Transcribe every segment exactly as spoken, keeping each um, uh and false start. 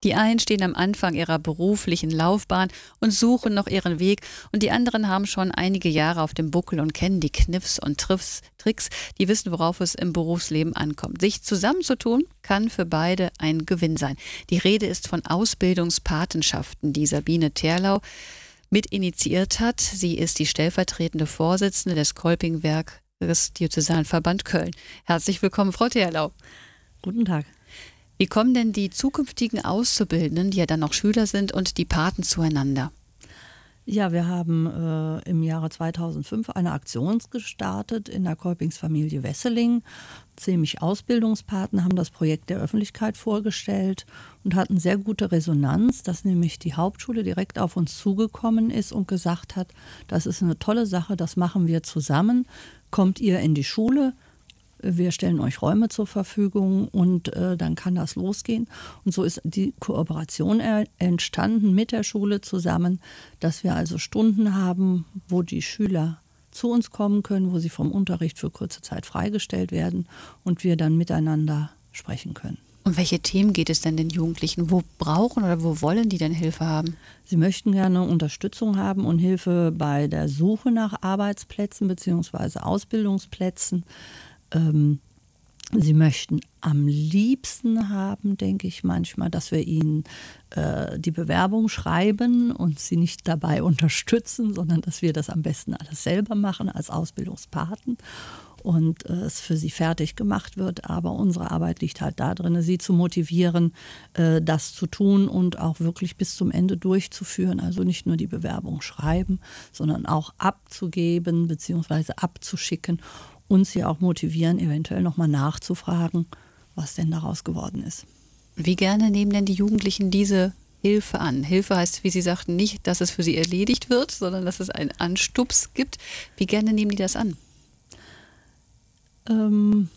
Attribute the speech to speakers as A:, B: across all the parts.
A: Die einen stehen am Anfang ihrer beruflichen Laufbahn und suchen noch ihren Weg und die anderen haben schon einige Jahre auf dem Buckel und kennen die Kniffs und Triffs, Tricks, die wissen, worauf es im Berufsleben ankommt. Sich zusammenzutun kann für beide ein Gewinn sein. Die Rede ist von Ausbildungspatenschaften, die Sabine Terlau mit initiiert hat. Sie ist die stellvertretende Vorsitzende des Kolpingwerkes Diözesanverband Köln. Herzlich willkommen, Frau Terlau.
B: Guten Tag.
A: Wie kommen denn die zukünftigen Auszubildenden, die ja dann noch Schüler sind, und die Paten zueinander?
B: Ja, wir haben äh, im Jahre zweitausendfünf eine Aktion gestartet in der Kolpingsfamilie Wesseling. Ziemlich Ausbildungspaten haben das Projekt der Öffentlichkeit vorgestellt und hatten sehr gute Resonanz, dass nämlich die Hauptschule direkt auf uns zugekommen ist und gesagt hat, das ist eine tolle Sache, das machen wir zusammen. Kommt ihr in die Schule? Wir stellen euch Räume zur Verfügung und äh, dann kann das losgehen. Und so ist die Kooperation er- entstanden mit der Schule zusammen, dass wir also Stunden haben, wo die Schüler zu uns kommen können, wo sie vom Unterricht für kurze Zeit freigestellt werden und wir dann miteinander sprechen können.
A: Um welche Themen geht es denn den Jugendlichen? Wo brauchen oder wo wollen die denn Hilfe haben?
B: Sie möchten gerne Unterstützung haben und Hilfe bei der Suche nach Arbeitsplätzen bzw. Ausbildungsplätzen. Ähm, sie möchten am liebsten haben, denke ich manchmal, dass wir ihnen äh, die Bewerbung schreiben und sie nicht dabei unterstützen, sondern dass wir das am besten alles selber machen als Ausbildungspaten und äh, es für sie fertig gemacht wird. Aber unsere Arbeit liegt halt da drin, sie zu motivieren, äh, das zu tun und auch wirklich bis zum Ende durchzuführen. Also nicht nur die Bewerbung schreiben, sondern auch abzugeben bzw. abzuschicken. Uns hier auch motivieren, eventuell nochmal nachzufragen, was denn daraus geworden ist.
A: Wie gerne nehmen denn die Jugendlichen diese Hilfe an? Hilfe heißt, wie Sie sagten, nicht, dass es für sie erledigt wird, sondern dass es einen Anstups gibt. Wie gerne nehmen die das an?
B: Ähm,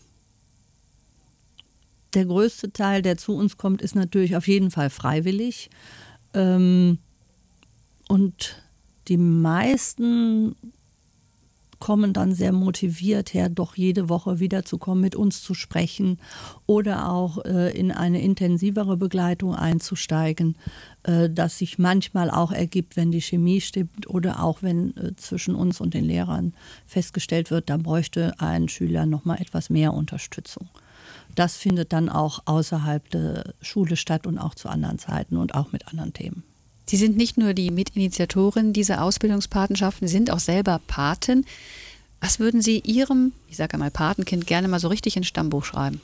B: der größte Teil, der zu uns kommt, ist natürlich auf jeden Fall freiwillig. Ähm, und die meisten kommen dann sehr motiviert her, doch jede Woche wiederzukommen, mit uns zu sprechen oder auch äh, in eine intensivere Begleitung einzusteigen, äh, das sich manchmal auch ergibt, wenn die Chemie stimmt oder auch wenn äh, zwischen uns und den Lehrern festgestellt wird, da bräuchte ein Schüler noch mal etwas mehr Unterstützung. Das findet dann auch außerhalb der Schule statt und auch zu anderen Zeiten und auch mit anderen Themen.
A: Sie sind nicht nur die Mitinitiatorin dieser Ausbildungspatenschaften, Sie sind auch selber Paten. Was würden Sie Ihrem, ich sage einmal Patenkind, gerne mal so richtig ins Stammbuch schreiben?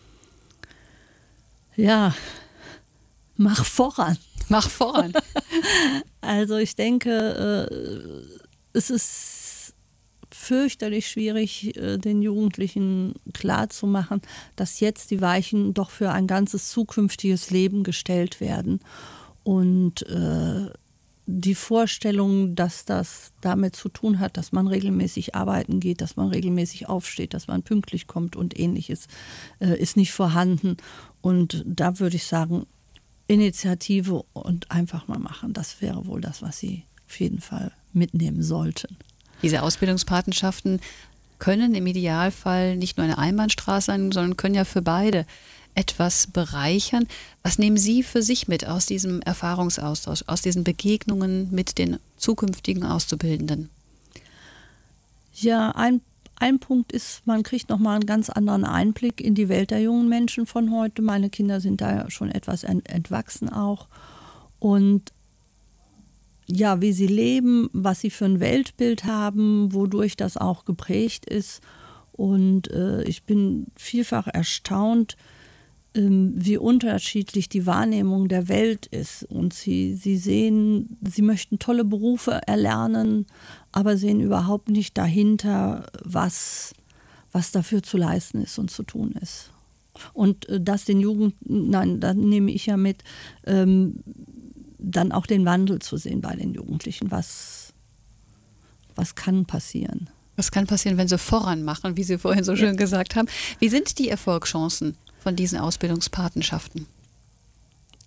B: Ja, mach voran.
A: Mach voran.
B: Also ich denke, äh, es ist fürchterlich schwierig, äh, den Jugendlichen klarzumachen, dass jetzt die Weichen doch für ein ganzes zukünftiges Leben gestellt werden. Und äh, die Vorstellung, dass das damit zu tun hat, dass man regelmäßig arbeiten geht, dass man regelmäßig aufsteht, dass man pünktlich kommt und Ähnliches, äh, ist nicht vorhanden. Und da würde ich sagen, Initiative und einfach mal machen, das wäre wohl das, was Sie auf jeden Fall mitnehmen sollten.
A: Diese Ausbildungspatenschaften können im Idealfall nicht nur eine Einbahnstraße sein, sondern können ja für beide etwas bereichern. Was nehmen Sie für sich mit aus diesem Erfahrungsaustausch, aus diesen Begegnungen mit den zukünftigen Auszubildenden?
B: Ja, ein, ein Punkt ist, man kriegt nochmal einen ganz anderen Einblick in die Welt der jungen Menschen von heute. Meine Kinder sind da schon etwas ent, entwachsen auch. Und ja, wie sie leben, was sie für ein Weltbild haben, wodurch das auch geprägt ist. Und äh, ich bin vielfach erstaunt, wie unterschiedlich die Wahrnehmung der Welt ist. Und sie, sie sehen, sie möchten tolle Berufe erlernen, aber sehen überhaupt nicht dahinter, was, was dafür zu leisten ist und zu tun ist. Und das den Jugend, nein, da nehme ich ja mit, ähm, dann auch den Wandel zu sehen bei den Jugendlichen. Was, was kann passieren?
A: Was kann passieren, wenn sie voran machen, wie Sie vorhin so schön ja. gesagt haben? Wie sind die Erfolgschancen von diesen Ausbildungspatenschaften?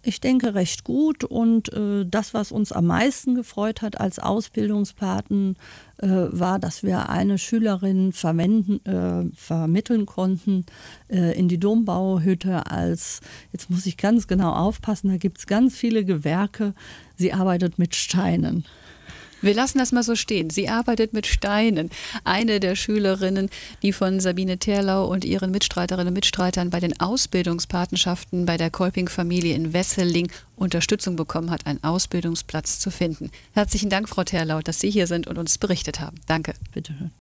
B: Ich denke recht gut und äh, das, was uns am meisten gefreut hat als Ausbildungspaten, äh, war, dass wir eine Schülerin verwenden, äh, vermitteln konnten äh, in die Dombauhütte als, jetzt muss ich ganz genau aufpassen, da gibt es ganz viele Gewerke, sie arbeitet mit Steinen.
A: Wir lassen das mal so stehen. Sie arbeitet mit Steinen. Eine der Schülerinnen, die von Sabine Terlau und ihren Mitstreiterinnen und Mitstreitern bei den Ausbildungspatenschaften bei der Kolping-Familie in Wesseling Unterstützung bekommen hat, einen Ausbildungsplatz zu finden. Herzlichen Dank, Frau Terlau, dass Sie hier sind und uns berichtet haben. Danke.
B: Bitte schön.